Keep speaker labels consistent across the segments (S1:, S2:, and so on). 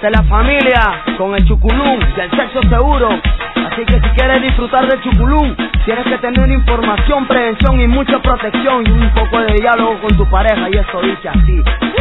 S1: Esta es la familia con el chuculún del sexo seguro. Así que si quieres disfrutar del chuculún, tienes que tener información, prevención y mucha protección, y un poco de diálogo con tu pareja, y eso dice así.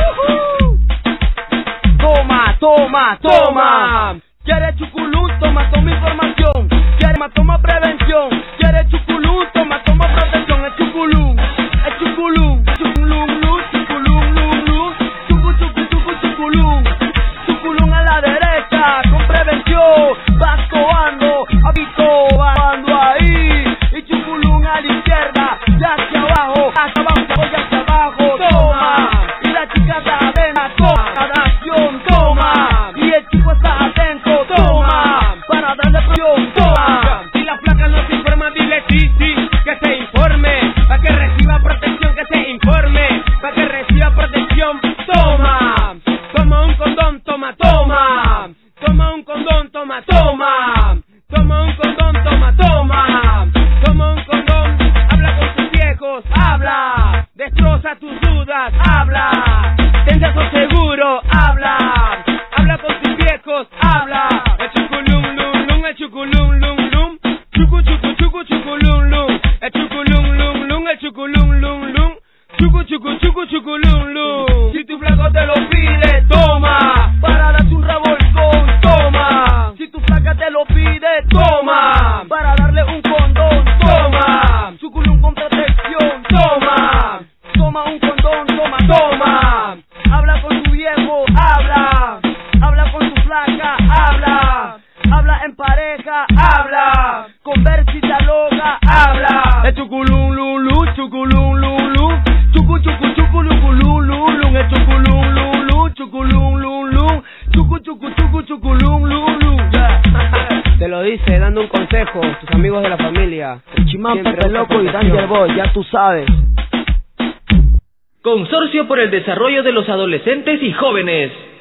S1: Toma, toma, toma. ¿Quieres chuculún? Toma, toma información. ¿Quieres? Toma prevención. ¿Quieres chuculún? Toma, toma protección. El chuculún, el chuculún, chuculún, luz, chuculún, luz, luz, chucu, chucu, chucu, chuculún. Chuculún a la derecha, con prevención. Vas cobando, habito, ahí. Y chuculún a la izquierda, ya hacia abajo, ya hacia abajo. Toma. Y la chica está atenta, toma. Acción, toma. Y el chico está atento, toma. Para darle presión, toma.
S2: Si la flaca no se informa, dile sí, sí, que se informe. Para que reciba protección, que se informe. Para que reciba protección, toma. Toma un condón, toma, toma. Toma un condón, toma, toma. Toma un condón, toma, toma. Toma un condón, habla con tus viejos, habla. Destroza tus dudas, habla. Ten sexo seguro, habla. Habla con tus viejos, habla. El chuculum, lum, lum, el chuculum, lum, lum. Chucu, chucu, chucu, chuculum, lum. El chuculum, lum, lum, el chuculum, lum, lum. Chucu, chucu, chucu, chuculum, lum.
S1: Si tu flaco te lo pide, toma. Para darte un revolcón, toma. Si tu flaca te lo pide, toma. Para darle un condón, toma. Chuculum con protección, toma. Toma un condón, toma, toma. Habla con tu viejo, habla. Habla con tu flaca, habla. Habla en pareja, habla. Conversa y dialoga, habla. El chuculum, lulu, chuculum, lulu. Chucu, chucu, chucu, lulu, lulu. El chuculum, lulu, chuculum, lulu. Chucu, chucu, chucu, chuculum, lulu.
S3: Te lo dice dando un consejo, tus amigos de la familia.
S1: El Chimán, Pepe Loco y Danger Boy, ya tú sabes.
S4: Consorcio por el Desarrollo de los Adolescentes y Jóvenes.